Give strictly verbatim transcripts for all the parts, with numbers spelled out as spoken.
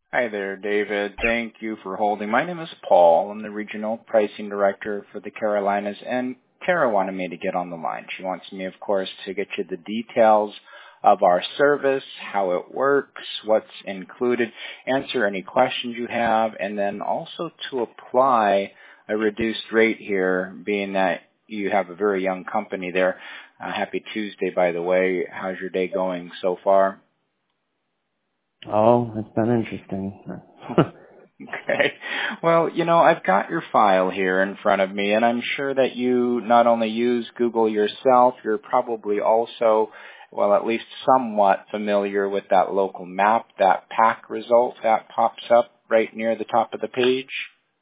Hi there, David. Thank you for holding. My name is Paul. I'm the Regional Pricing Director for the Carolinas, and Tara wanted me to get on the line. She wants me, of course, to get you the details of our service, how it works, what's included, answer any questions you have, and then also to apply a reduced rate here, being that you have a very young company there. Uh, happy Tuesday, by the way. How's your day going so far? Oh, it's been interesting. Okay. Well, you know, I've got your file here in front of me, and I'm sure that you not only use Google yourself, you're probably also, well, at least somewhat familiar with that local map, that pack result that pops up right near the top of the page.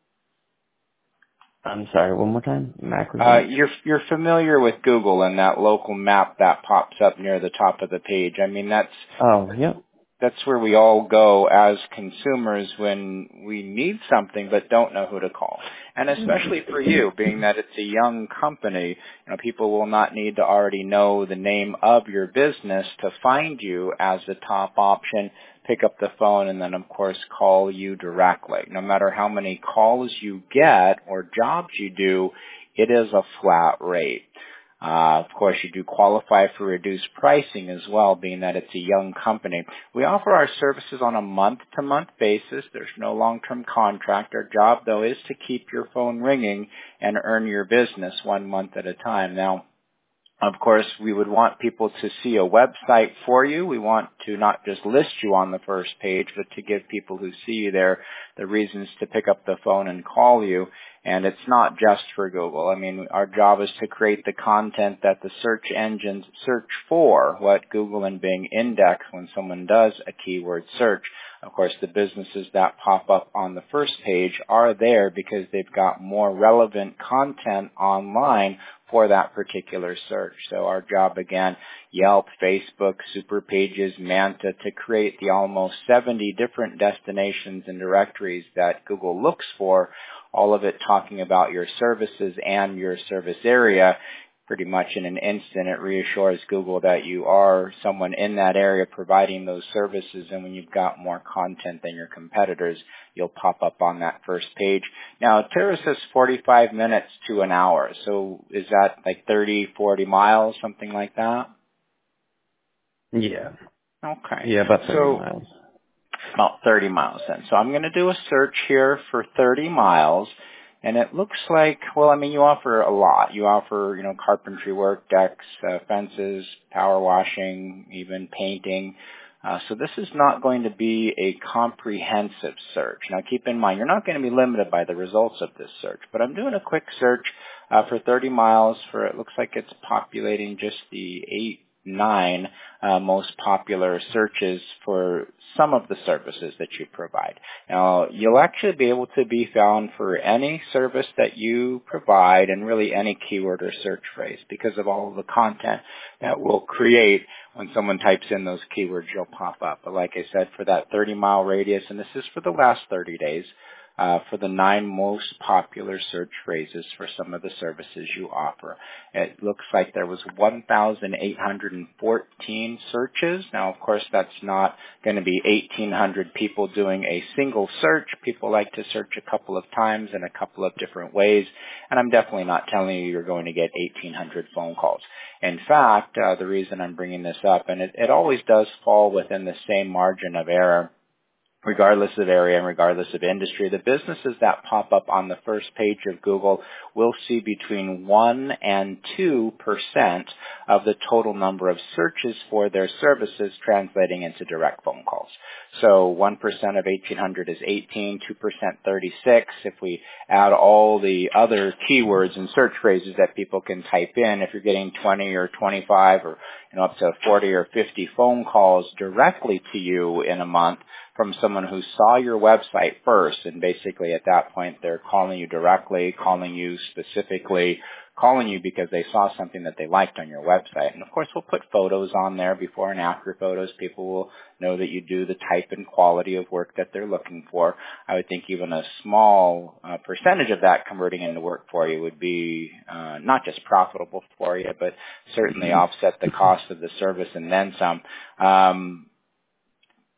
I'm sorry, one more time? Mac Uh, result? you're you're familiar with Google and that local map that pops up near the top of the page. I mean, that's Oh, yep. that's where we all go as consumers when we need something but don't know who to call. And especially for you, being that it's a young company, you know, people will not need to already know the name of your business to find you as the top option, pick up the phone, and then, of course, call you directly. No matter how many calls you get or jobs you do, it is a flat rate. Uh, of course, you do qualify for reduced pricing as well, being that it's a young company. We offer our services on a month-to-month basis. There's no long-term contract. Our job, though, is to keep your phone ringing and earn your business one month at a time. Now, of course, we would want people to see a website for you. We want to not just list you on the first page, but to give people who see you there the reasons to pick up the phone and call you. And it's not just for Google. I mean, our job is to create the content that the search engines search for, what Google and Bing index when someone does a keyword search. Of course, the businesses that pop up on the first page are there because they've got more relevant content online for that particular search. So our job, again, Yelp, Facebook, Super Pages, Manta, to create the almost seventy different destinations and directories that Google looks for, all of it talking about your services and your service area. Pretty much in an instant, it reassures Google that you are someone in that area providing those services, and when you've got more content than your competitors, you'll pop up on that first page. Now, Tara says forty-five minutes to an hour, so is that like thirty, forty miles, something like that? Yeah. Okay. Yeah, about thirty So miles. about thirty miles then. So I'm going to do a search here for thirty miles. And it looks like, well, I mean, you offer a lot. You offer, you know, carpentry work, decks, uh, fences, power washing, even painting. Uh, so this is not going to be a comprehensive search. Now, keep in mind, you're not going to be limited by the results of this search. But I'm doing a quick search uh, for thirty miles for, it looks like it's populating just the eight, nine uh, most popular searches for some of the services that you provide. Now, you'll actually be able to be found for any service that you provide and really any keyword or search phrase because of all of the content that we'll create. When someone types in those keywords, you'll pop up. But like I said, for that thirty mile radius, and this is for the last thirty days, Uh, for the nine most popular search phrases for some of the services you offer. It looks like there was one thousand eight hundred fourteen searches. Now, of course, that's not going to be eighteen hundred people doing a single search. People like to search a couple of times in a couple of different ways, and I'm definitely not telling you you're going to get eighteen hundred phone calls. In fact, uh, the reason I'm bringing this up, and it, it always does fall within the same margin of error, regardless of area and regardless of industry, the businesses that pop up on the first page of Google will see between one and two percent of the total number of searches for their services translating into direct phone calls. So one percent of eighteen hundred is eighteen, two percent thirty-six. If we add all the other keywords and search phrases that people can type in, if you're getting twenty or twenty-five or you know up to forty or fifty phone calls directly to you in a month from someone who saw your website first, and basically at that point they're calling you directly, calling you specifically, calling you because they saw something that they liked on your website. And of course we'll put photos on there, before and after photos. People will know that you do the type and quality of work that they're looking for. I would think even a small uh, percentage of that converting into work for you would be uh, not just profitable for you, but certainly offset the cost of the service and then some. Um,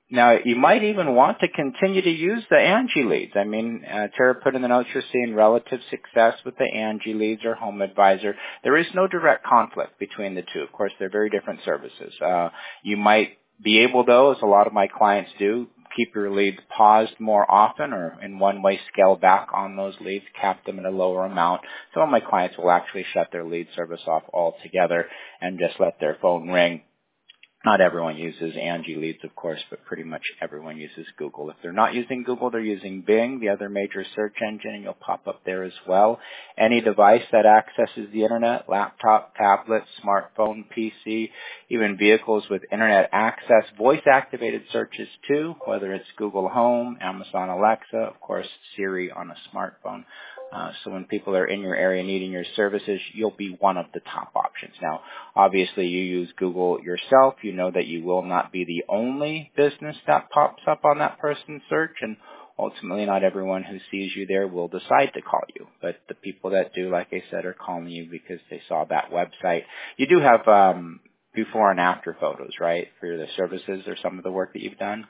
Now, you might even want to continue to use the Angie leads. I mean, uh, Tara put in the notes you're seeing relative success with the Angie leads or Home Advisor. There is no direct conflict between the two. Of course, they're very different services. Uh, you might be able, though, as a lot of my clients do, keep your leads paused more often or in one way scale back on those leads, cap them at a lower amount. Some of my clients will actually shut their lead service off altogether and just let their phone ring. Not everyone uses Angie Leads, of course, but pretty much everyone uses Google. If they're not using Google, they're using Bing, the other major search engine, and you'll pop up there as well. Any device that accesses the internet, laptop, tablet, smartphone, P C, even vehicles with internet access, voice-activated searches too, whether it's Google Home, Amazon Alexa, of course, Siri on a smartphone. Uh, so when people are in your area needing your services, you'll be one of the top options. Now, obviously, you use Google yourself. You know that you will not be the only business that pops up on that person's search, and ultimately not everyone who sees you there will decide to call you. But the people that do, like I said, are calling you because they saw that website. You do have um, before and after photos, right, for the services or some of the work that you've done?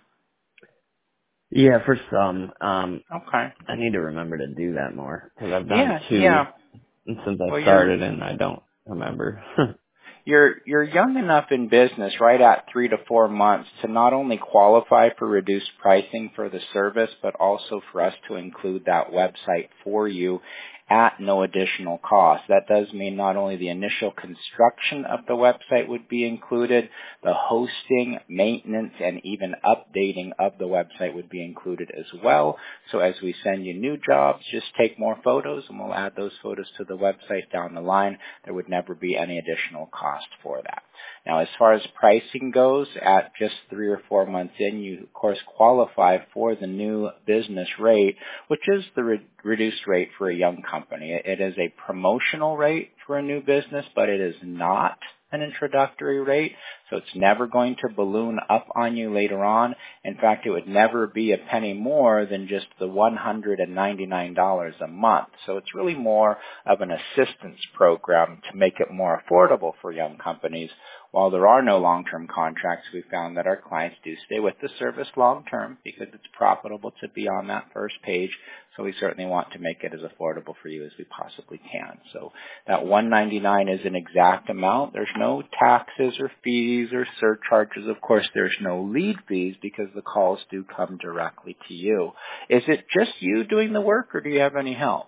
Yeah, for some. Um, Okay. I need to remember to do that more because I've done Yeah, two yeah. since I Well, you're started and I don't remember. You're you're young enough in business, right at three to four months, to not only qualify for reduced pricing for the service, but also for us to include that website for you at no additional cost. That does mean not only the initial construction of the website would be included, the hosting, maintenance, and even updating of the website would be included as well. So as we send you new jobs, just take more photos and we'll add those photos to the website down the line. There would never be any additional cost for that. Now, as far as pricing goes, at just three or four months in, you of course qualify for the new business rate, which is the re- reduced rate for a young company. It is a promotional rate for a new business, but it is not an introductory rate, so it's never going to balloon up on you later on. In fact, it would never be a penny more than just the one hundred ninety-nine dollars a month. So it's really more of an assistance program to make it more affordable for young companies. While there are no long-term contracts, we found that our clients do stay with the service long-term because it's profitable to be on that first page. So we certainly want to make it as affordable for you as we possibly can. So that one hundred ninety-nine dollars is an exact amount. There's no taxes or fees or surcharges. Of course, there's no lead fees because the calls do come directly to you. Is it just you doing the work, or do you have any help?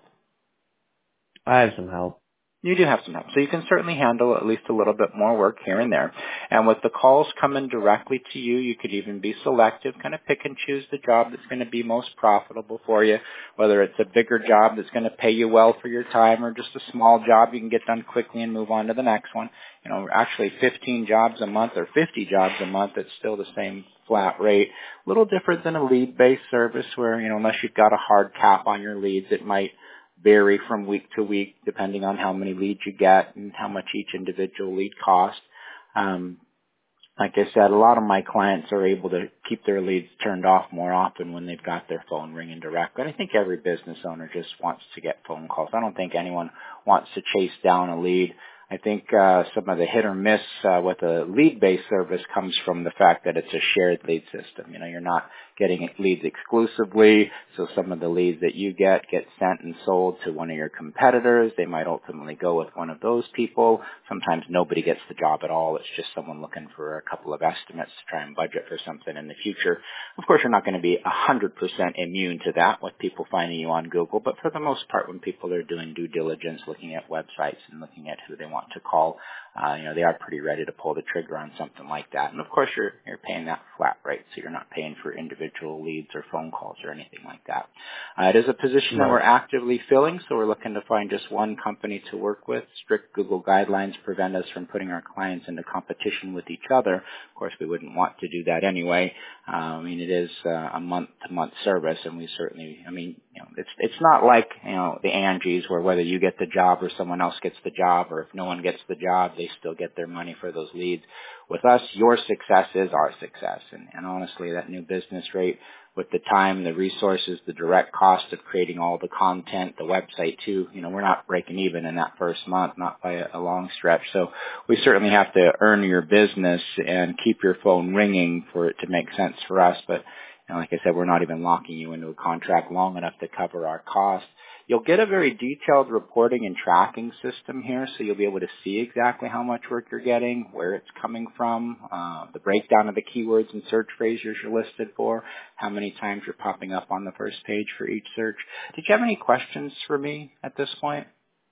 I have some help. You do have some help. So you can certainly handle at least a little bit more work here and there. And with the calls coming directly to you, you could even be selective, kind of pick and choose the job that's going to be most profitable for you, whether it's a bigger job that's going to pay you well for your time or just a small job you can get done quickly and move on to the next one. You know, actually fifteen jobs a month or fifty jobs a month, it's still the same flat rate. A little different than a lead-based service where, you know, unless you've got a hard cap on your leads, it might vary from week to week depending on how many leads you get and how much each individual lead costs. Um, like I said, a lot of my clients are able to keep their leads turned off more often when they've got their phone ringing direct. But I think every business owner just wants to get phone calls. I don't think anyone wants to chase down a lead. I think uh, some of the hit or miss uh, with a lead-based service comes from the fact that it's a shared lead system. You know, you're not getting leads exclusively, so some of the leads that you get get sent and sold to one of your competitors. They might ultimately go with one of those people. Sometimes nobody gets the job at all. It's just someone looking for a couple of estimates to try and budget for something in the future. Of course, you're not going to be one hundred percent immune to that with people finding you on Google, but for the most part, when people are doing due diligence, looking at websites and looking at who they want to call, uh, you know, they are pretty ready to pull the trigger on something like that. And of course, you're you're paying that flat rate, so you're not paying for individual leads or phone calls or anything like that. Uh, it is a position that Right. we're actively filling, so we're looking to find just one company to work with. Strict Google guidelines prevent us from putting our clients into competition with each other. Of course, we wouldn't want to do that anyway. Uh, I mean, it is uh, a month-to-month service, and we certainly, I mean, you know, it's it's not like, you know, the Angies where whether you get the job or someone else gets the job, or if no one gets the job, they still get their money for those leads. With us, your success is our success. And, and honestly, that new business rate, with the time, the resources, the direct cost of creating all the content, the website too, you know, we're not breaking even in that first month, not by a, a long stretch. So we certainly have to earn your business and keep your phone ringing for it to make sense for us. But and like I said, we're not even locking you into a contract long enough to cover our costs. You'll get a very detailed reporting and tracking system here, so you'll be able to see exactly how much work you're getting, where it's coming from, uh, the breakdown of the keywords and search phrases you're listed for, how many times you're popping up on the first page for each search. Did you have any questions for me at this point?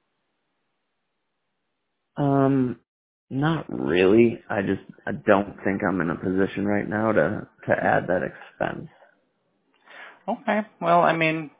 Um, not really. I just I don't think I'm in a position right now to to add that expense. Okay. Well, I mean,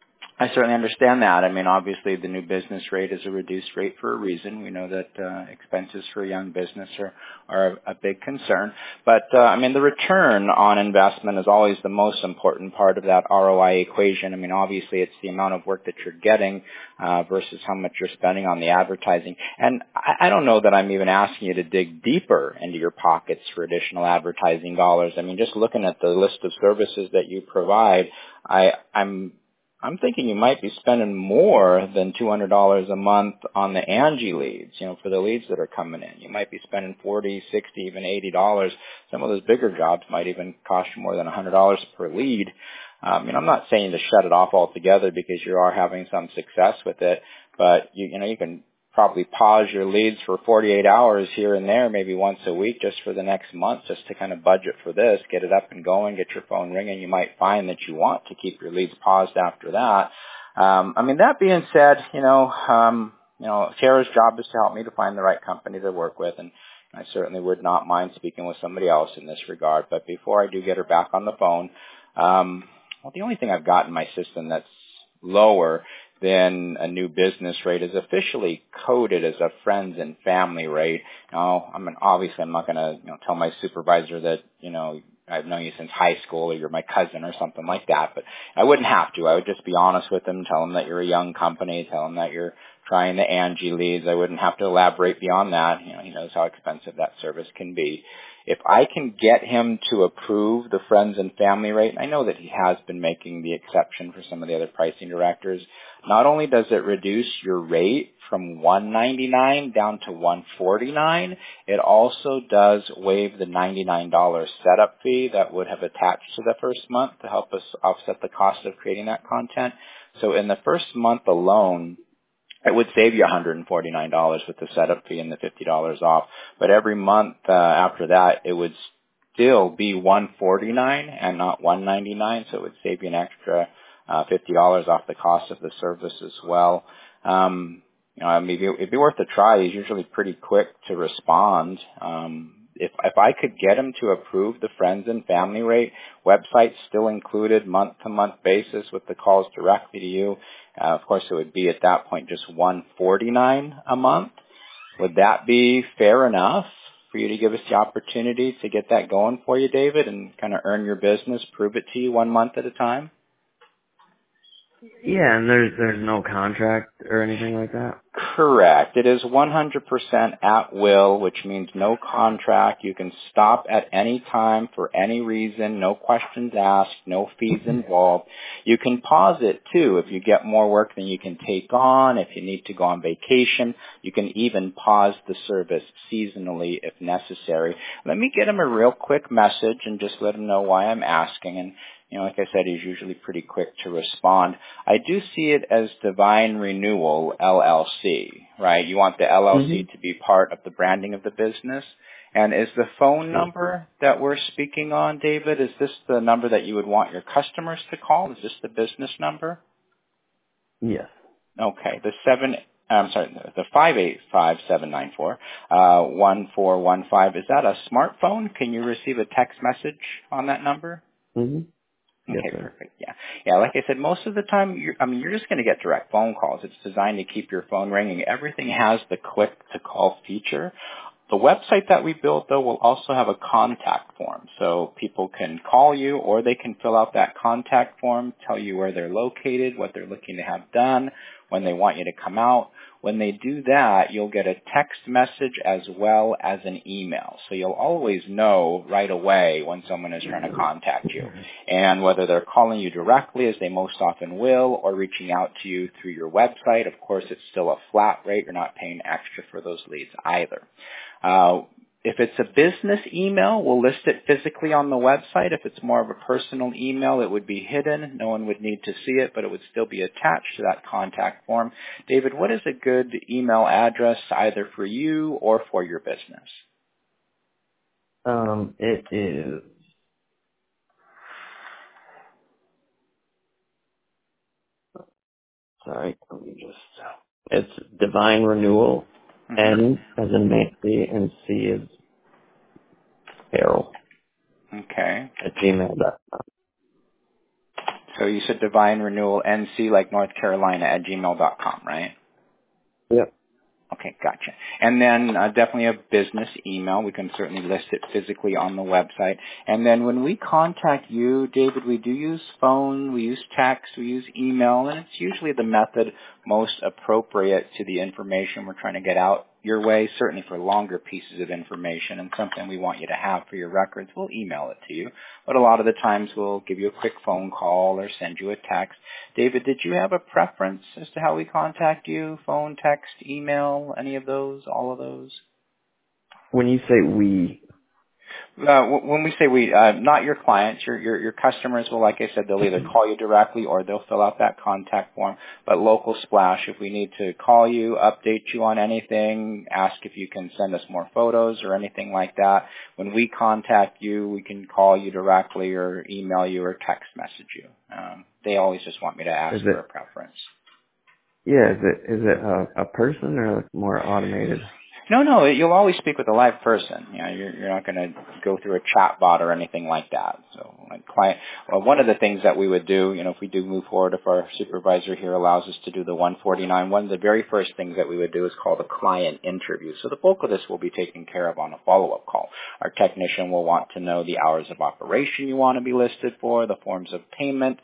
I certainly understand that. I mean, obviously, the new business rate is a reduced rate for a reason. We know that uh, expenses for a young business are, are a, a big concern. But, uh, I mean, the return on investment is always the most important part of that R O I equation. I mean, obviously, it's the amount of work that you're getting uh, versus how much you're spending on the advertising. And I, I don't know that I'm even asking you to dig deeper into your pockets for additional advertising dollars. I mean, just looking at the list of services that you provide, I, I'm I'm thinking you might be spending more than two hundred dollars a month on the Angie leads, you know, for the leads that are coming in. You might be spending forty, sixty, even eighty dollars. Some of those bigger jobs might even cost you more than one hundred dollars per lead. Um, and I'm not saying to shut it off altogether because you are having some success with it, but you, you know, you can probably pause your leads for forty-eight hours here and there, maybe once a week, just for the next month, just to kind of budget for this, get it up and going, get your phone ringing. You might find that you want to keep your leads paused after that. Um, I mean, that being said, you know, um, you know, Tara's job is to help me to find the right company to work with, and I certainly would not mind speaking with somebody else in this regard. But before I do get her back on the phone, um, well, the only thing I've got in my system that's lower then a new business rate is officially coded as a friends and family rate. Now, I mean, obviously I'm not going to, you know, tell my supervisor that, you know, I've known you since high school or you're my cousin or something like that, but I wouldn't have to. I would just be honest with them, tell them that you're a young company, tell them that you're trying the Angie leads. I wouldn't have to elaborate beyond that. You know, he knows how expensive that service can be. If I can get him to approve the friends and family rate, I know that he has been making the exception for some of the other pricing directors. Not only does it reduce your rate from one ninety-nine down to one forty-nine, it also does waive the ninety-nine dollars setup fee that would have attached to the first month to help us offset the cost of creating that content. So in the first month alone, it would save you one hundred forty-nine dollars with the setup fee and the fifty dollars off. But every month uh, after that, it would still be one forty-nine and not one ninety-nine. So it would save you an extra uh, fifty dollars off the cost of the service as well. Um, you know, I mean, it'd be, it'd be worth a try. He's usually pretty quick to respond. Um, if if I could get him to approve the friends and family rate, website still included, month to month basis with the calls directly to you. Uh, of course, it would be at that point just one forty-nine a month. Would that be fair enough for you to give us the opportunity to get that going for you, David, and kind of earn your business, prove it to you one month at a time? Yeah, and there's there's no contract or anything like that? Correct. It is one hundred percent at will, which means no contract. You can stop at any time for any reason, no questions asked, no fees involved. You can pause it too if you get more work than you can take on, if you need to go on vacation. You can even pause the service seasonally if necessary. Let me get him a real quick message and just let him know why I'm asking. And you know, like I said, he's usually pretty quick to respond. I do see it as Divine Renewal, L L C, right? You want the L L C Mm-hmm. to be part of the branding of the business. And is the phone Sure. number that we're speaking on, David, is this the number that you would want your customers to call? Is this the business number? Yes. Okay, the seven, I'm sorry, the five eight five seven nine four, uh, one four one five, is that a smartphone? Can you receive a text message on that number? Mm-hmm. Yes, Okay, sir. perfect. Yeah. Yeah, like I said, most of the time, you're, I mean, you're just going to get direct phone calls. It's designed to keep your phone ringing. Everything has the click to call feature. The website that we built, though, will also have a contact form. So people can call you or they can fill out that contact form, tell you where they're located, what they're looking to have done, when they want you to come out. When they do that, you'll get a text message as well as an email. So you'll always know right away when someone is trying to contact you. And whether they're calling you directly, as they most often will, or reaching out to you through your website, of course, it's still a flat rate. You're not paying extra for those leads either. Uh, if it's a business email, we'll list it physically on the website. If it's more of a personal email, it would be hidden. No one would need to see it, but it would still be attached to that contact form. David, what is a good email address either for you or for your business? Um, it is, sorry, let me just, it's Divine Renewal, Mm-hmm. N as in Nancy, and C is Carol, Okay. at gmail dot com. So you said Divine Renewal N C like North Carolina at gmail dot com, right? Yep. Okay, gotcha. And then uh, definitely a business email. We can certainly list it physically on the website. And then when we contact you, David, we do use phone, we use text, we use email, and it's usually the method most appropriate to the information we're trying to get out your way, certainly for longer pieces of information and something we want you to have for your records. We'll email it to you. But a lot of the times we'll give you a quick phone call or send you a text. David, did you have a preference as to how we contact you? Phone, text, email, any of those, all of those? When you say we, Uh, w- when we say we, uh, not your clients, your, your your customers will, like I said, they'll either call you directly or they'll fill out that contact form. But Local Splash, if we need to call you, update you on anything, ask if you can send us more photos or anything like that, when we contact you, we can call you directly or email you or text message you. Um, they always just want me to ask is for a it, preference. yeah, is it, is it a, a person or like more automated? No, no, you'll always speak with a live person. You know, you're, you're not going to go through a chat bot or anything like that. So, like client, well, one of the things that we would do, you know, if we do move forward, if our supervisor here allows us to do the one forty-nine, one of the very first things that we would do is called a client interview. So the bulk of this will be taken care of on a follow-up call. Our technician will want to know the hours of operation you want to be listed for, the forms of payment,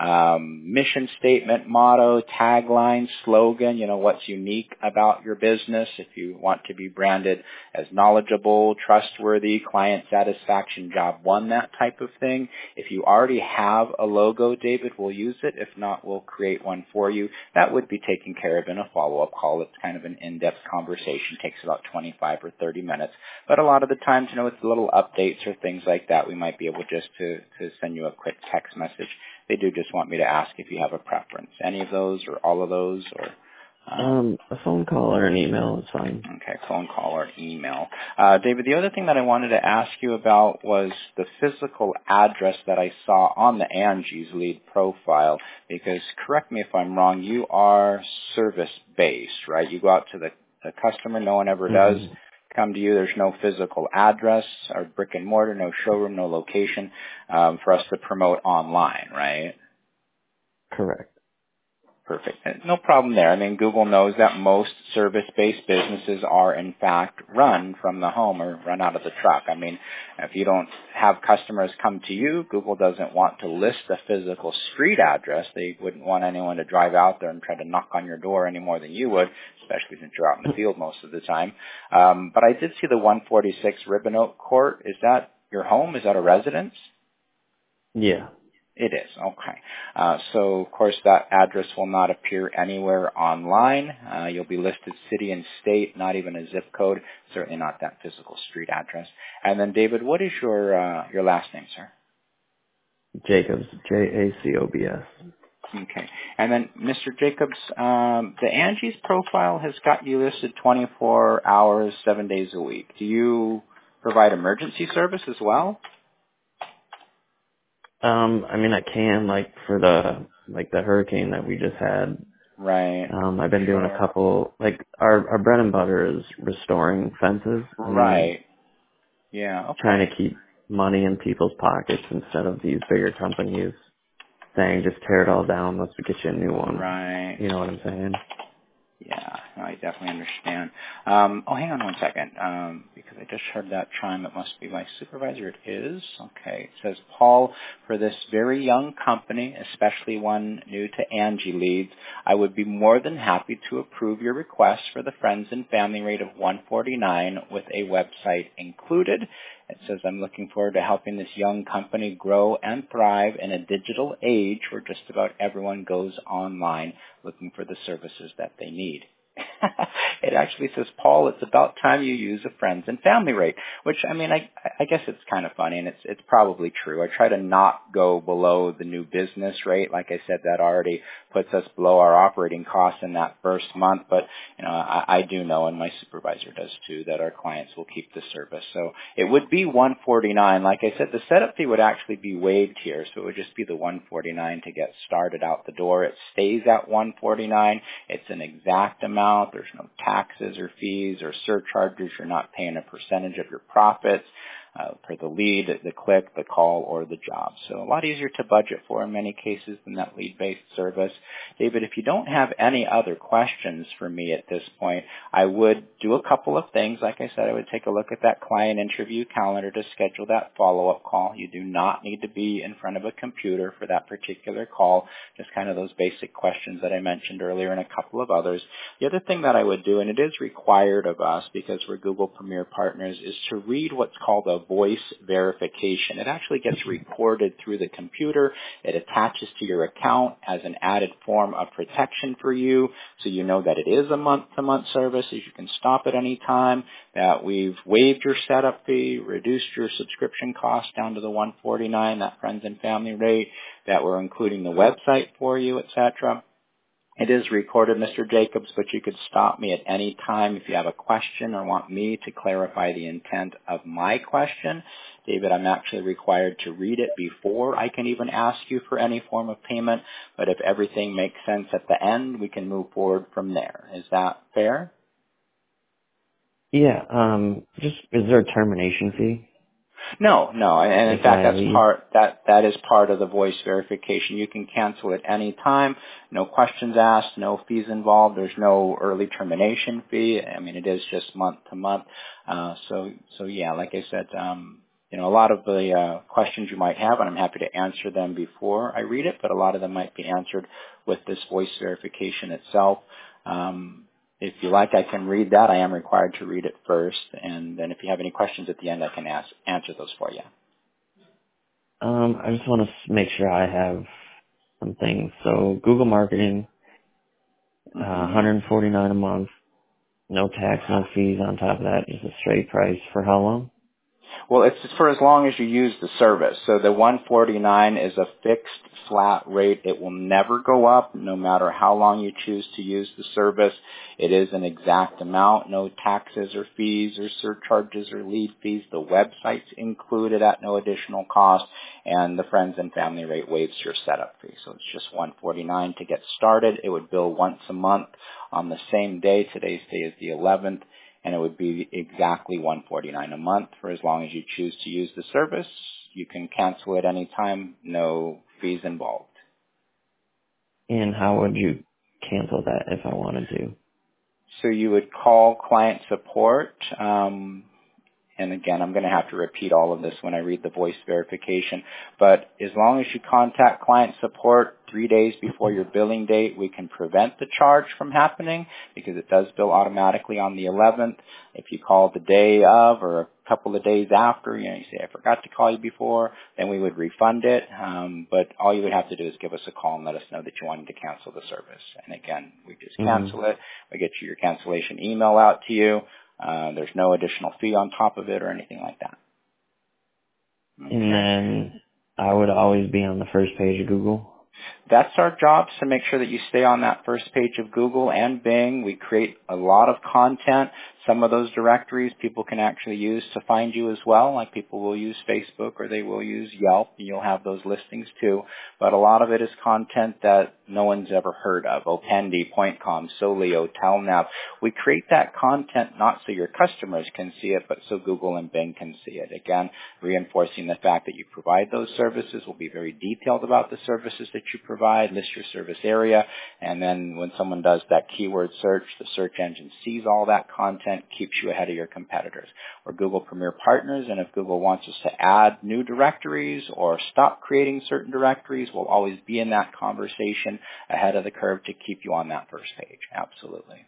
um, mission statement, motto, tagline, slogan, you know, what's unique about your business. If you want to be branded as knowledgeable, trustworthy, client satisfaction, job one, that type of thing. If you already have a logo, David, we'll use it. If not, we'll create one for you. That would be taken care of in a follow-up call. It's kind of an in-depth conversation. It takes about twenty-five or thirty minutes. But a lot of the times, you know, it's little updates or things like that. We might be able just to, to send you a quick text message. They do just want me to ask if you have a preference. Any of those or all of those or... Um, Um, a phone call or an email is fine. Okay, phone call or email. Uh, David, the other thing that I wanted to ask you about was the physical address that I saw on the Angie's lead profile, because correct me if I'm wrong, you are service-based, right? You go out to the, the customer, no one ever does Mm-hmm. come to you. There's no physical address or brick and mortar, no showroom, no location um, for us to promote online, right? Correct. Perfect. No problem there. I mean, Google knows that most service-based businesses are, in fact, run from the home or run out of the truck. I mean, if you don't have customers come to you, Google doesn't want to list a physical street address. They wouldn't want anyone to drive out there and try to knock on your door any more than you would, especially since you're out in the field most of the time. Um, but I did see the one forty-six Ribbon Oak Court. Is that your home? Is that a residence? Yeah. It is, okay. Uh, so, of course, that address will not appear anywhere online. Uh, you'll be listed city and state, not even a zip code, certainly not that physical street address. And then, David, what is your uh, your last name, sir? Jacobs, J A C O B S. Okay. And then, Mister Jacobs, um, the Angie's profile has got you listed twenty-four hours, seven days a week. Do you provide emergency service as well? Um, I mean, I can, like, for the, like, the hurricane that we just had. Right. Um, I've been doing a Sure. couple, like, our, our bread and butter is restoring fences and Right. Yeah, trying okay. to keep money in people's pockets instead of these bigger companies saying, just tear it all down, let's get you a new one. Right. You know what I'm saying? Yeah, no, I definitely understand. Um, oh, hang on one second, um, because I just heard that chime. It must be my supervisor. It is. Okay. It says, Paul, for this very young company, especially one new to Angie Leads, I would be more than happy to approve your request for the friends and family rate of one forty-nine with a website included. It says, I'm looking forward to helping this young company grow and thrive in a digital age where just about everyone goes online looking for the services that they need. It actually says, Paul, it's about time you use a friends and family rate, which, I mean, I, I guess it's kind of funny, and it's it's probably true. I try to not go below the new business rate. Like I said, that already puts us below our operating costs in that first month, but, you know, I, I do know, and my supervisor does too, that our clients will keep the service. So it would be one forty-nine. Like I said, the setup fee would actually be waived here, so it would just be the one forty-nine to get started out the door. It stays at one forty-nine. It's an exact amount. There's no taxes or fees or surcharges. You're not paying a percentage of your profits uh, for the lead, the click, the call, or the job. So a lot easier to budget for in many cases than that lead-based service. David, if you don't have any other questions for me at this point, I would do a couple of things. Like I said, I would take a look at that client interview calendar to schedule that follow-up call. You do not need to be in front of a computer for that particular call, just kind of those basic questions that I mentioned earlier and a couple of others. The other thing that I would do, and it is required of us because we're Google Premier Partners, is to read what's called a voice verification. It actually gets recorded through the computer. It attaches to your account as an added form of protection for you, so you know that it is a month-to-month service, as you can stop at any time, that we've waived your setup fee, reduced your subscription cost down to the one forty-nine, that friends and family rate, that we're including the website for you, et cetera. It is recorded, Mister Jacobs, but you could stop me at any time if you have a question or want me to clarify the intent of my question. David, I'm actually required to read it before I can even ask you for any form of payment, but if everything makes sense at the end, we can move forward from there. Is that fair? Yeah, um, just, is there a termination fee? No, no, and in If fact, I that's leave? part that that is part of the voice verification. You can cancel at any time. No questions asked, no fees involved. There's no early termination fee. I mean, it is just month to month. Uh, so, so yeah, like I said, um, you know, a lot of the uh, questions you might have, and I'm happy to answer them before I read it, but a lot of them might be answered with this voice verification itself. Um, If you like, I can read that. I am required to read it first, and then if you have any questions at the end, I can ask, answer those for you. Um, I just want to make sure I have some things. So Google Marketing, uh, Mm-hmm. one forty-nine a month, no tax, no fees on top of that, just a straight price for how long? Well, it's for as long as you use the service. So the one forty-nine is a fixed flat rate. It will never go up no matter how long you choose to use the service. It is an exact amount, no taxes or fees or surcharges or lead fees. The website's included at no additional cost, and the friends and family rate waives your setup fee. So it's just one forty-nine to get started. It would bill once a month on the same day. Today's day is the eleventh. And it would be exactly one forty-nine a month for as long as you choose to use the service. You can cancel at any time, no fees involved. And how would you cancel that if I wanted to? So you would call client support. Um, and again, I'm going to have to repeat all of this when I read the voice verification. But as long as you contact client support three days before your billing date, we can prevent the charge from happening because it does bill automatically on the eleventh. If you call the day of or a couple of days after, you know, you say, I forgot to call you before, then we would refund it. Um, but all you would have to do is give us a call and let us know that you wanted to cancel the service. And again, we just Mm-hmm. cancel it. We get you your cancellation email out to you. Uh, there's no additional fee on top of it or anything like that. Okay. And then I would always be on the first page of Google. That's our job, to make sure that you stay on that first page of Google and Bing. We create a lot of content. Some of those directories people can actually use to find you as well, like people will use Facebook or they will use Yelp, and you'll have those listings too. But a lot of it is content that no one's ever heard of. Opendi, PointCom, Solio, Telnav. We create that content not so your customers can see it, but so Google and Bing can see it. Again, reinforcing the fact that you provide those services. We'll be very detailed about the services that you provide. provide, list your service area, and then when someone does that keyword search, the search engine sees all that content, keeps you ahead of your competitors. We're Google Premier Partners, and if Google wants us to add new directories or stop creating certain directories, we'll always be in that conversation ahead of the curve to keep you on that first page. Absolutely.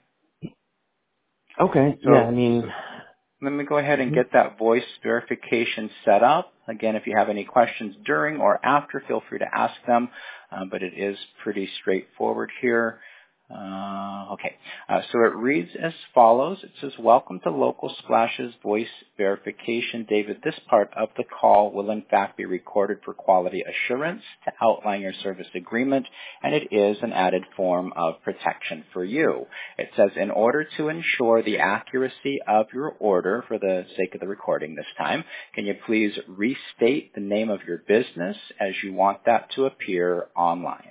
Okay. So, yeah, I mean, let me go ahead and get that voice verification set up. Again, if you have any questions during or after, feel free to ask them, uh, but it is pretty straightforward here. Uh, okay, uh, so it reads as follows. It says, welcome to Local Splash's voice verification. David, this part of the call will in fact be recorded for quality assurance to outline your service agreement, and it is an added form of protection for you. It says, in order to ensure the accuracy of your order, for the sake of the recording this time, can you please restate the name of your business as you want that to appear online?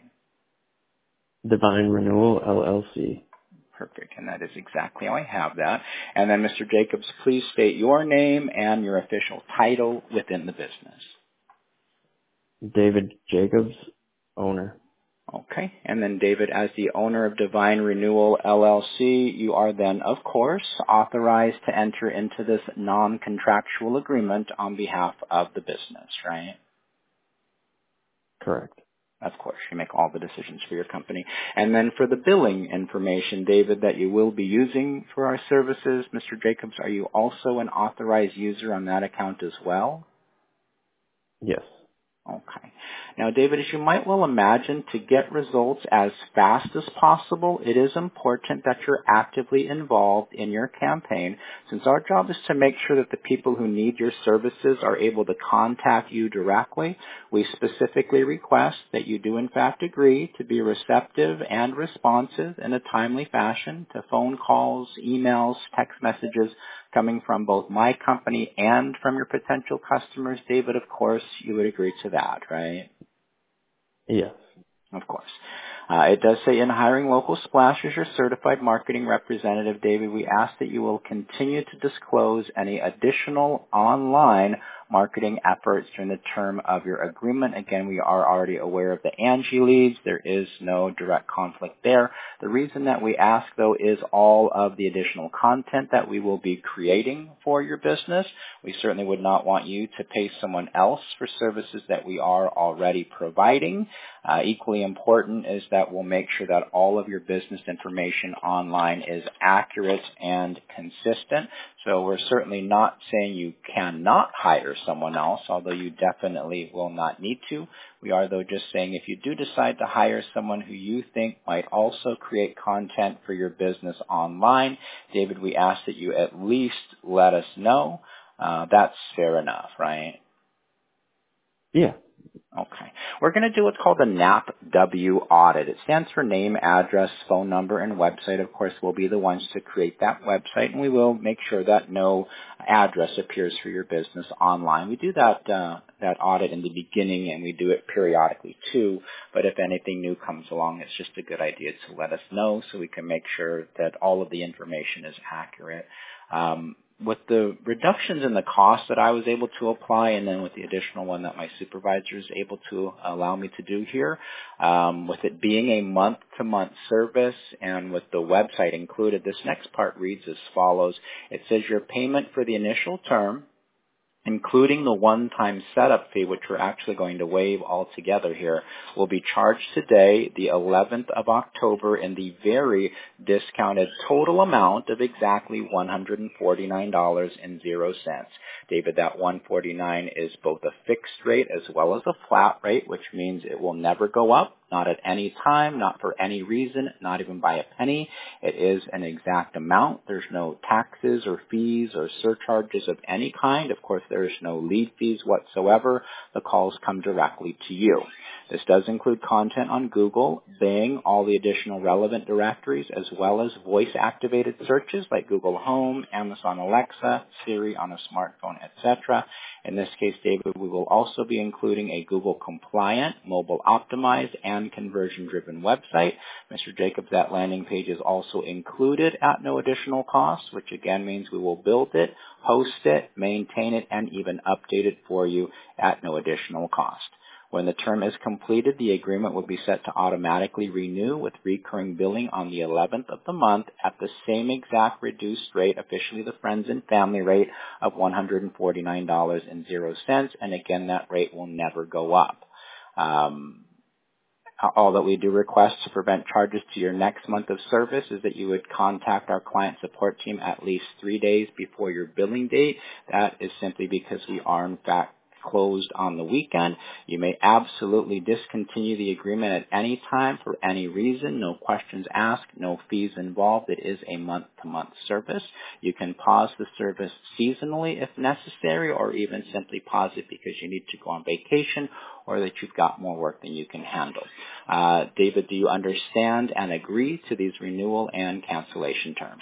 Divine Renewal, L L C. Perfect, and that is exactly how I have that. And then, Mister Jacobs, please state your name and your official title within the business. David Jacobs, owner. Okay, and then David, as the owner of Divine Renewal, L L C, you are then, of course, authorized to enter into this non-contractual agreement on behalf of the business, right? Correct. Of course, you make all the decisions for your company. And then for the billing information, David, that you will be using for our services, Mister Jacobs, are you also an authorized user on that account as well? Yes. Okay. Now, David, as you might well imagine, to get results as fast as possible, it is important that you're actively involved in your campaign, since our job is to make sure that the people who need your services are able to contact you directly. We specifically request that you do in fact agree to be receptive and responsive in a timely fashion to phone calls, emails, text messages coming from both my company and from your potential customers. David, of course, you would agree to that, right? Yes. Of course. Uh, it does say in hiring Local Splash as your certified marketing representative, David, we ask that you will continue to disclose any additional online marketing efforts during the term of your agreement. Again, we are already aware of the Angie leads. There is no direct conflict there. The reason that we ask, though, is all of the additional content that we will be creating for your business. We certainly would not want you to pay someone else for services that we are already providing. Uh, equally important is that we'll make sure that all of your business information online is accurate and consistent. So we're certainly not saying you cannot hire someone else, although you definitely will not need to. We are, though, just saying if you do decide to hire someone who you think might also create content for your business online, David, we ask that you at least let us know. Uh, that's fair enough, right? Yeah. Okay. We're going to do what's called the N A P W audit. It stands for name, address, phone number, and website. Of course, we'll be the ones to create that website, and we will make sure that no address appears for your business online. We do that uh, that audit in the beginning, and we do it periodically too. But if anything new comes along, it's just a good idea to let us know so we can make sure that all of the information is accurate. Um, With the reductions in the cost that I was able to apply, and then with the additional one that my supervisor is able to allow me to do here, um, with it being a month-to-month service and with the website included, this next part reads as follows. It says your payment for the initial term, including the one-time setup fee, which we're actually going to waive altogether here, will be charged today, the eleventh of October, in the very discounted total amount of exactly one hundred forty-nine dollars and zero cents. David, that one hundred forty-nine dollars is both a fixed rate as well as a flat rate, which means it will never go up, not at any time, not for any reason, not even by a penny. It is an exact amount. There's no taxes or fees or surcharges of any kind. Of course, there is no lead fees whatsoever. The calls come directly to you. This does include content on Google, Bing, all the additional relevant directories, as well as voice-activated searches like Google Home, Amazon Alexa, Siri on a smartphone, et cetera. In this case, David, we will also be including a Google-compliant, mobile-optimized, and conversion-driven website. Mister Jacobs, that landing page is also included at no additional cost, which again means we will build it, host it, maintain it, and even update it for you at no additional cost. When the term is completed, the agreement will be set to automatically renew with recurring billing on the eleventh of the month at the same exact reduced rate, officially the friends and family rate of one hundred forty-nine dollars and zero cents. And again, that rate will never go up. Um, All that we do request to prevent charges to your next month of service is that you would contact our client support team at least three days before your billing date. That is simply because we are in fact closed on the weekend. You may absolutely discontinue the agreement at any time for any reason. No questions asked, no fees involved. It is a month-to-month service. You can pause the service seasonally if necessary, or even simply pause it because you need to go on vacation or that you've got more work than you can handle. Uh, David, do you understand and agree to these renewal and cancellation terms?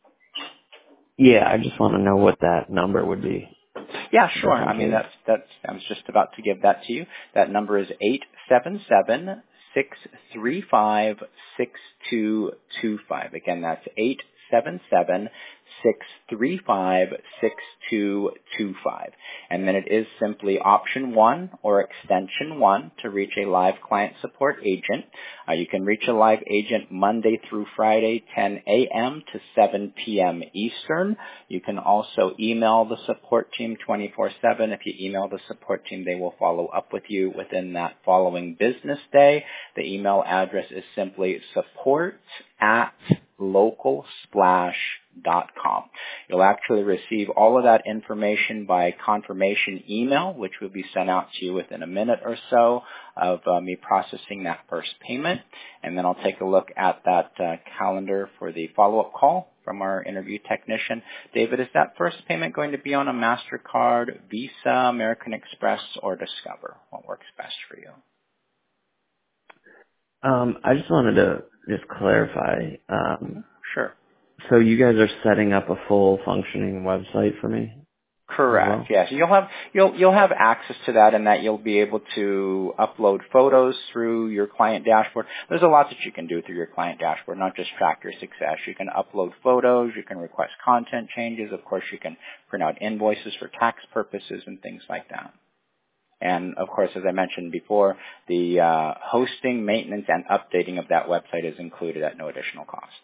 Yeah, I just want to know what that number would be. Yeah, sure. Just in I mean, case. that's, that's, I was just about to give that to you. That number is eight seven seven, six three five, six two two five. Again, that's eight seven seven, six three five, six two two five. And then it is simply option one or extension one to reach a live client support agent. Uh, you can reach a live agent Monday through Friday, ten a.m. to seven p.m. Eastern. You can also email the support team twenty-four seven. If you email the support team, they will follow up with you within that following business day. The email address is simply support at local splash dot com. You'll actually receive all of that information by confirmation email, which will be sent out to you within a minute or so of uh, me processing that first payment. And then I'll take a look at that uh, calendar for the follow-up call from our interview technician. David, is that first payment going to be on a MasterCard, Visa, American Express, or Discover? What works best for you? Um, I just wanted to just clarify. Mm-hmm. Um, Sure. so you guys are setting up a full functioning website for me as Correct. well? Yes, you'll have you'll you'll have access to that, and that you'll be able to upload photos through your client dashboard. There's a lot that you can do through your client dashboard, not just track your success. You can upload photos, you can request content changes. Of course, you can print out invoices for tax purposes and things like that. And of course, as I mentioned before, the uh, hosting, maintenance, and updating of that website is included at no additional cost.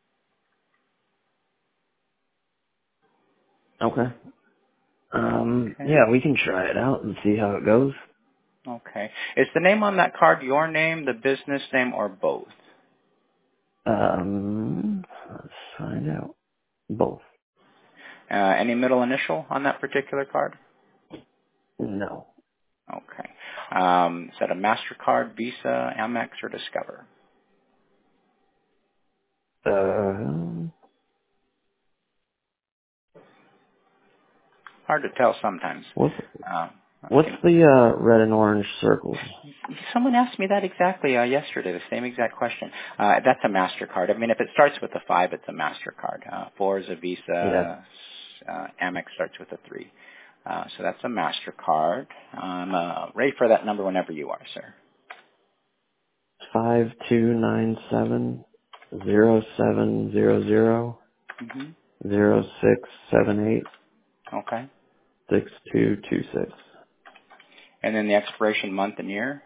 Okay. Um, Okay. yeah, we can try it out and see how it goes. Okay. Is the name on that card your name, the business name, or both? Um, let's find out. Both. Uh, any middle initial on that particular card? No. Okay. Um, is that a MasterCard, Visa, Amex, or Discover? Uh, Hard to tell sometimes. what's Uh, let's what's see. the uh, red and orange circles? Someone asked me that exactly uh, yesterday, the same exact question. Uh, that's a MasterCard. I mean, if it starts with a five, it's a MasterCard. Uh, four is a Yeah. Visa. Uh, Amex starts with a three. Uh, so that's a MasterCard. I'm uh, ready for that number whenever you are, sir. Five two nine seven zero seven zero zero Mm-hmm. zero six seven eight Okay. six two two six And then the expiration month and year?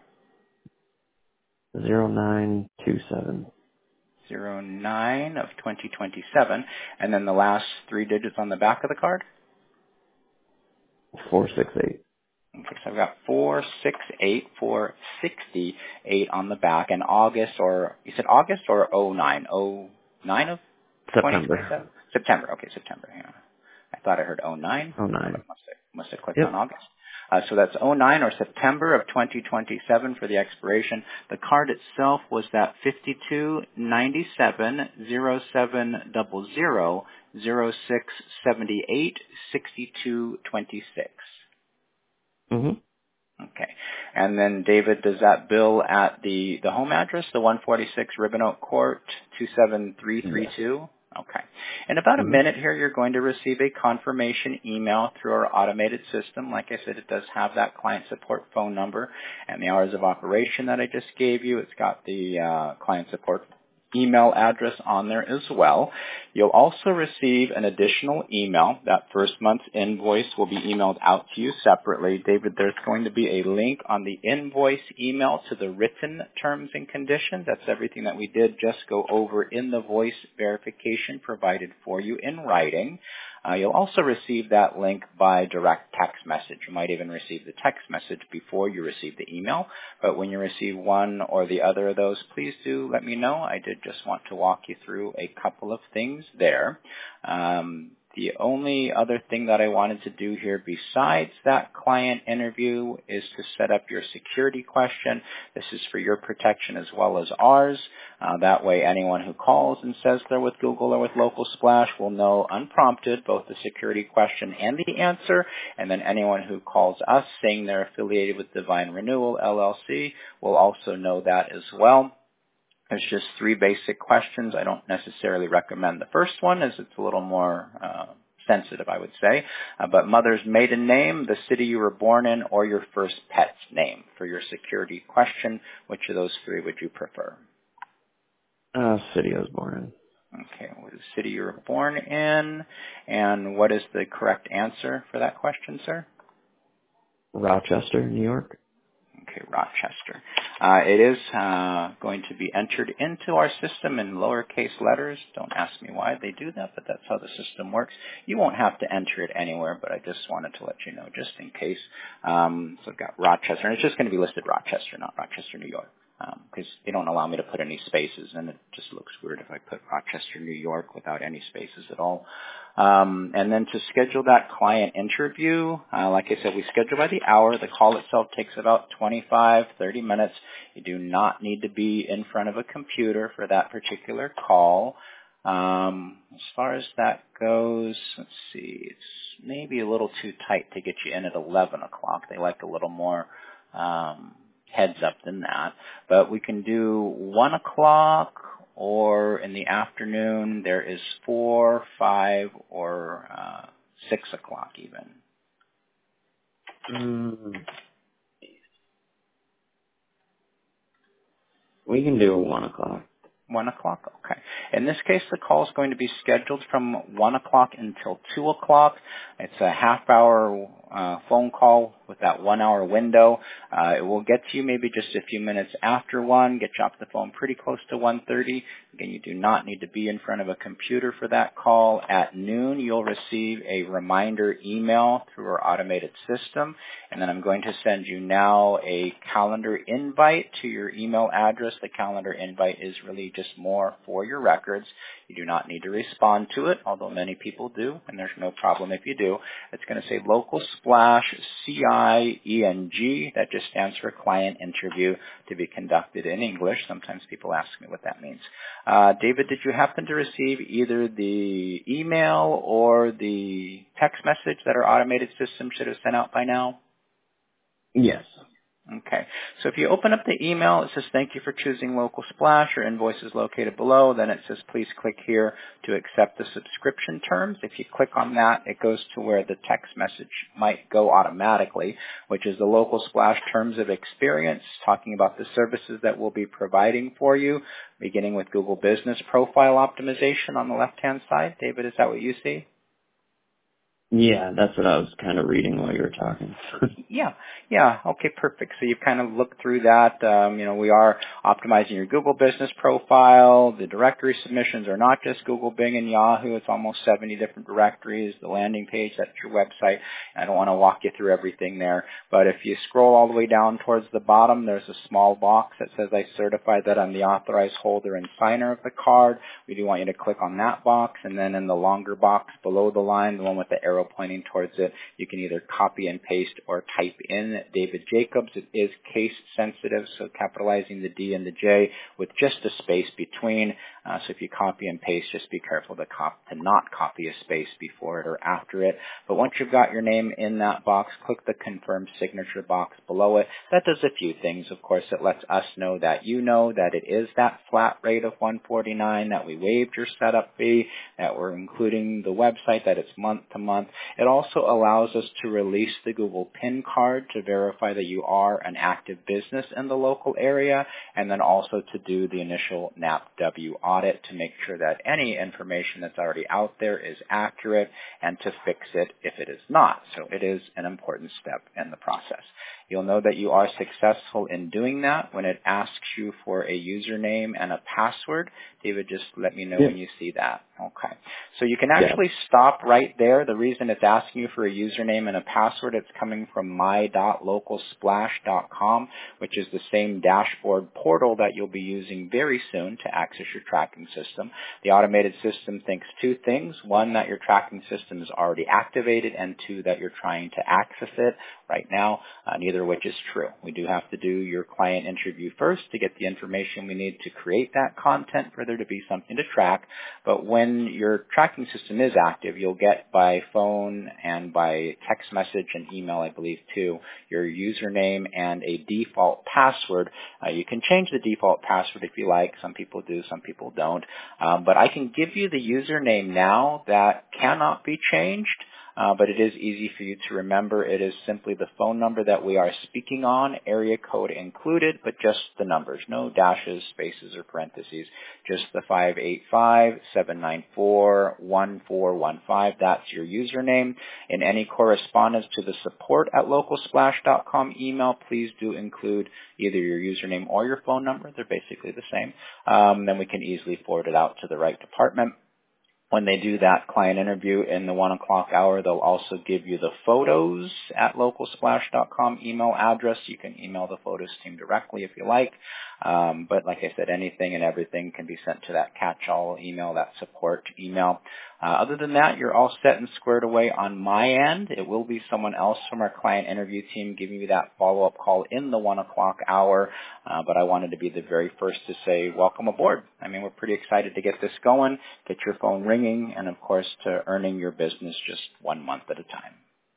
zero nine two seven Zero nine of twenty twenty-seven. And then the last three digits on the back of the card? four six eight. Okay, so I've got four six eight, four sixty-eight on the back. And August, or, you said August or oh nine? oh nine of twenty September. twenty-seven? September, okay, September, yeah. I thought I heard oh nine. Oh I nine. must have, must have clicked on Yep. August. Uh, so that's oh nine or September of twenty twenty-seven for the expiration. The card itself was that fifty-two ninety-seven zero seven zero zero zero six seventy-eight sixty-two twenty-six. Mhm. Okay. And then, David, does that bill at the, the home address, the one forty-six Ribbon Oak Court, two seven three three Yes. two? Okay. In about a Mhm. minute here, you're going to receive a confirmation email through our automated system. Like I said, it does have that client support phone number and the hours of operation that I just gave you. It's got the uh, client support email address on there as well. You'll also receive an additional email. That first month's invoice will be emailed out to you separately. David, there's going to be a link on the invoice email to the written terms and conditions. That's everything that we did just go over in the voice verification provided for you in writing. Uh, you'll also receive that link by direct text message. You might even receive the text message before you receive the email, but when you receive one or the other of those, please do let me know. I did just want to walk you through a couple of things there. Um, the only other thing that I wanted to do here besides that client interview is to set up your security question. This is for your protection as well as ours. Uh, that way anyone who calls and says they're with Google or with Local Splash will know unprompted both the security question and the answer, and then anyone who calls us saying they're affiliated with Divine Renewal, L L C, will also know that as well. There's just three basic questions. I don't necessarily recommend the first one as it's a little more uh, sensitive, I would say. Uh, but mother's maiden name, the city you were born in, or your first pet's name. For your security question, which of those three would you prefer? Uh, city I was born in. Okay, what is the city you were born in? And what is the correct answer for that question, sir? Rochester, New York. Okay, Rochester. Uh, it is uh, going to be entered into our system in lowercase letters. Don't ask me why they do that, but that's how the system works. You won't have to enter it anywhere, but I just wanted to let you know just in case. Um, so I've got Rochester, and it's just going to be listed Rochester, not Rochester, New York, because um, they don't allow me to put any spaces, and it just looks weird if I put Rochester, New York without any spaces at all. Um, and then to schedule that client interview, uh, like I said, we schedule by the hour. The call itself takes about twenty-five, thirty minutes. You do not need to be in front of a computer for that particular call. Um, as far as that goes, let's see, it's maybe a little too tight to get you in at eleven o'clock. They like a little more um, heads up than that. But we can do one o'clock, or in the afternoon there is four, five, or uh, six o'clock even. Mm. We can do one o'clock. One o'clock? Okay. In this case, the call is going to be scheduled from one o'clock until two o'clock. It's a half-hour uh, phone call with that one-hour window. Uh, it will get to you maybe just a few minutes after one, get you off the phone pretty close to one thirty. Again, you do not need to be in front of a computer for that call. At noon, you'll receive a reminder email through our automated system, and then I'm going to send you now a calendar invite to your email address. The calendar invite is really just more for your records. You do not need to respond to it, although many people do, and there's no problem if you do. It's going to say Local Splash C I E N G. That just stands for Client Interview, to be conducted in English. Sometimes people ask me what that means. Uh, David, did you happen to receive either the email or the text message that our automated system should have sent out by now? Yes. Okay. So if you open up the email, it says, thank you for choosing Local Splash. Your invoice is located below. Then it says, please click here to accept the subscription terms. If you click on that, it goes to where the text message might go automatically, which is the Local Splash Terms of Experience, talking about the services that we'll be providing for you, beginning with Google Business Profile Optimization on the left-hand side. David, is that what you see? Yeah, that's what I was kind of reading while you were talking. Yeah, yeah, okay, perfect. So you've kind of looked through that. Um, you know, we are optimizing your Google business profile. The directory submissions are not just Google, Bing, and Yahoo. It's almost seventy different directories. The landing page, that's your website. I don't want to walk you through everything there, but if you scroll all the way down towards the bottom, there's a small box that says, I certify that I'm the authorized holder and signer of the card. We do want you to click on that box, and then in the longer box below the line, the one with the arrow pointing towards it, you can either copy and paste or type in David Jacobs. It is case sensitive, so capitalizing the D and the J with just a space between. Uh, so if you copy and paste, just be careful to, cop- to not copy a space before it or after it. But once you've got your name in that box, click the confirm signature box below it. That does a few things. Of course, it lets us know that you know that it is that flat rate of one hundred forty-nine dollars, that we waived your setup fee, that we're including the website, that it's month to month. It also allows us to release the Google PIN card to verify that you are an active business in the local area, and then also to do the initial N A P W audit to make sure that any information that's already out there is accurate and to fix it if it is not. So it is an important step in the process. You'll know that you are successful in doing that when it asks you for a username and a password. David, just let me know Yeah. when you see that. Okay. So you can actually yeah. stop right there. The reason it's asking you for a username and a password, it's coming from my dot local splash dot com, which is the same dashboard portal that you'll be using very soon to access your tracking system. The automated system thinks two things. One, that your tracking system is already activated, and two, that you're trying to access it right now, uh, neither of which is true. We do have to do your client interview first to get the information we need to create that content for there to be something to track. But when your tracking system is active, you'll get by phone and by text message and email, I believe, too, your username and a default password. Uh, you can change the default password if you like. Some people do, some people don't. Um, but I can give you the username now that cannot be changed. Uh, but it is easy for you to remember. It is simply the phone number that we are speaking on, area code included, but just the numbers. No dashes, spaces, or parentheses. Just the five eight five, seven nine four, one four one five. That's your username. In any correspondence to the support at local splash dot com email, please do include either your username or your phone number. They're basically the same. Um, then we can easily forward it out to the right department. When they do that client interview in the one o'clock hour, they'll also give you the photos at local splash dot com email address. You can email the photos team directly if you like. Um, but like I said, anything and everything can be sent to that catch-all email, that support email. Uh, other than that, you're all set and squared away on my end. It will be someone else from our client interview team giving you that follow-up call in the one o'clock hour. Uh, but I wanted to be the very first to say welcome aboard. I mean, we're pretty excited to get this going, get your phone ringing, and of course to earning your business just one month at a time.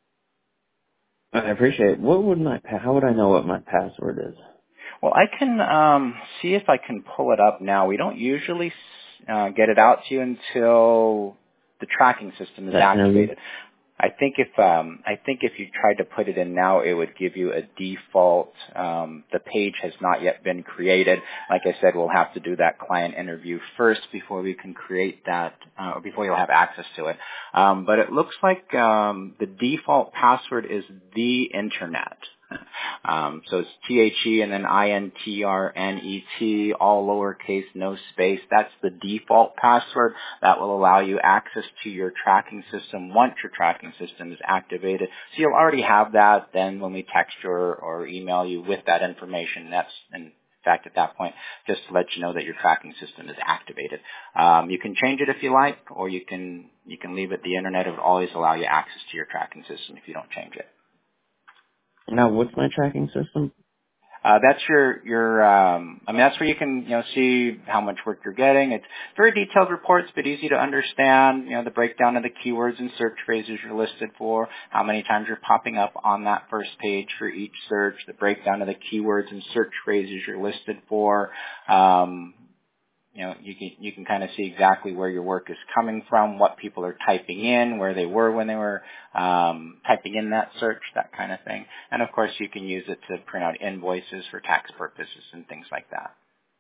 I appreciate it. What would my, how would I know what my password is? Well, I can um, see if I can pull it up now. We don't usually uh, get it out to you until the tracking system is That activated. number? I think if um, I think if you tried to put it in now, it would give you a default. Um, the page has not yet been created. Like I said, we'll have to do that client interview first before we can create that, uh, or before you'll have access to it. Um, but it looks like um, the default password is the internet. Um, so it's T H E and then I N T R N E T, all lowercase, no space. That's the default password that will allow you access to your tracking system once your tracking system is activated. So you'll already have that. Then when we text you or, or email you with that information, that's in fact at that point just to let you know that your tracking system is activated. Um, you can change it if you like, or you can you can leave it. The internet will always allow you access to your tracking system if you don't change it. Now, what's my tracking system? Uh, that's your, your, um, I mean, that's where you can, you know, see how much work you're getting. It's very detailed reports, but easy to understand, you know, the breakdown of the keywords and search phrases you're listed for, how many times you're popping up on that first page for each search, the breakdown of the keywords and search phrases you're listed for. Um, You know, you can, you can kind of see exactly where your work is coming from, what people are typing in, where they were when they were um, typing in that search, that kind of thing. And of course, you can use it to print out invoices for tax purposes and things like that.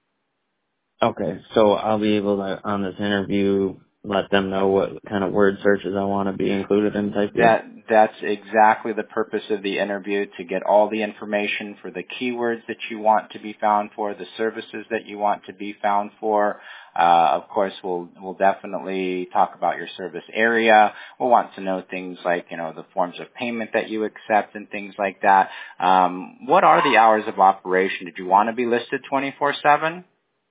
Okay, so I'll be able to, on this interview, let them know what kind of word searches I want to be included in type here? That that's exactly the purpose of the interview, to get all the information for the keywords that you want to be found for, the services that you want to be found for. Uh, of course, we'll we'll definitely talk about your service area. We'll want to know things like, you know, the forms of payment that you accept and things like that. Um, what are the hours of operation? Did you want to be listed twenty-four seven?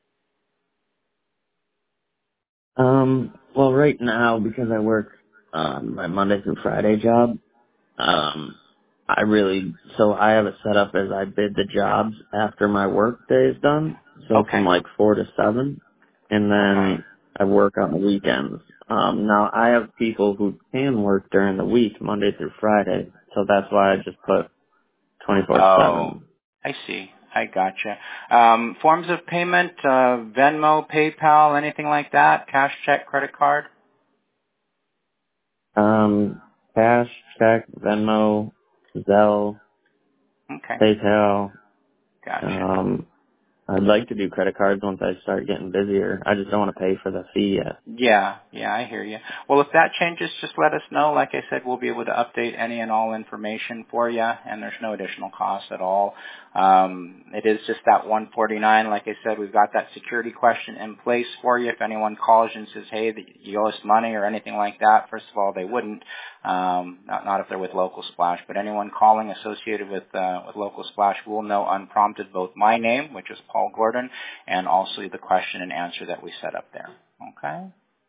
Um, well, right now, because I work um, my Monday through Friday job, um, I really, so I have it set up as I bid the jobs after my work day is done, so from Okay. like four to seven, and Okay. then I work on the weekends. Um, now, I have people who can work during the week, Monday through Friday, so that's why I just put twenty-four Oh, seven. I see. I gotcha. Um, forms of payment, uh, Venmo, PayPal, anything like that? Cash, check, credit card? Um, cash, check, Venmo, Zelle, Okay. PayPal. Gotcha. Um, I'd like to do credit cards once I start getting busier. I just don't want to pay for the fee yet. Yeah, yeah, I hear you. Well, if that changes, just let us know. Like I said, we'll be able to update any and all information for you, and there's no additional cost at all. Um, it is just that one forty-nine. Like I said, we've got that security question in place for you. If anyone calls you and says, "Hey, that you owe us money" or anything like that, first of all, they wouldn't. Um, not not if they're with Local Splash, but anyone calling associated with uh, with Local Splash will know unprompted both my name, which is Paul Gordon, and also the question and answer that we set up there. Okay.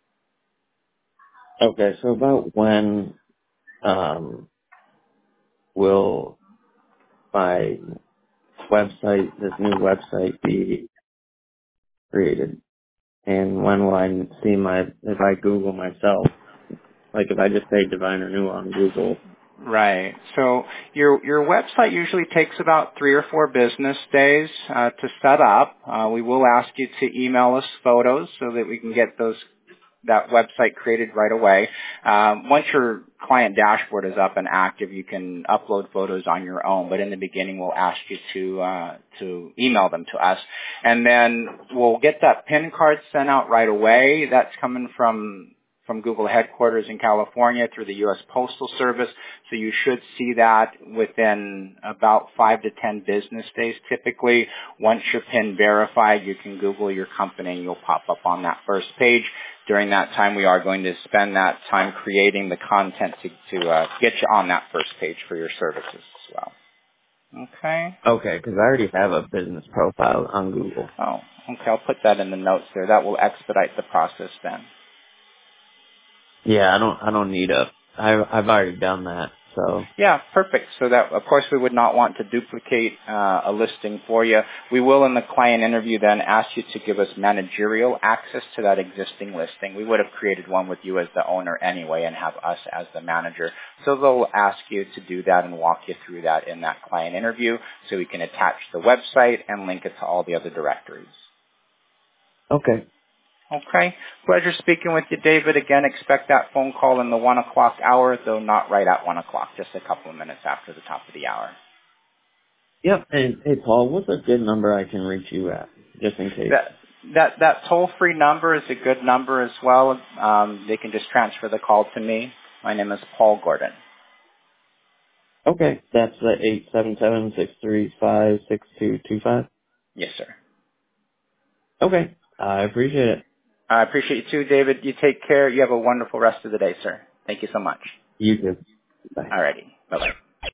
Okay, so about when um, will my website, this new website, be created? And when will I see my, if I Google myself, like if I just say Divine Renew on Google? Right. So your your website usually takes about three or four business days uh, to set up. Uh, we will ask you to email us photos so that we can get those that website created right away. Um, once your client dashboard is up and active, you can upload photos on your own. But in the beginning, we'll ask you to uh, to email them to us, and then we'll get that PIN card sent out right away. That's coming from from Google headquarters in California through the U S Postal Service. So you should see that within about five to ten business days typically. Once you're PIN verified, you can Google your company and you'll pop up on that first page. During that time, we are going to spend that time creating the content to, to uh, get you on that first page for your services as well. Okay? Okay, because I already have a business profile on Google. Oh, okay. I'll put that in the notes there. That will expedite the process then. Yeah, I don't, I don't need a, I, I've already done that, so. Yeah, perfect. So that, of course, we would not want to duplicate uh, a listing for you. We will, in the client interview, then ask you to give us managerial access to that existing listing. We would have created one with you as the owner anyway and have us as the manager. So they'll ask you to do that and walk you through that in that client interview so we can attach the website and link it to all the other directories. Okay. Okay. Pleasure speaking with you, David. Again, expect that phone call in the one o'clock hour, though not right at one o'clock, just a couple of minutes after the top of the hour. Yep, and hey Paul, what's a good number I can reach you at, just in case? That that that toll-free number is a good number as well. Um, they can just transfer the call to me. My name is Paul Gordon. Okay, that's the eight seven seven six three five six two two five. Yes, sir. Okay, I appreciate it. I appreciate you too, David. You take care. You have a wonderful rest of the day, sir. Thank you so much. You too. Bye. Alrighty. Bye-bye.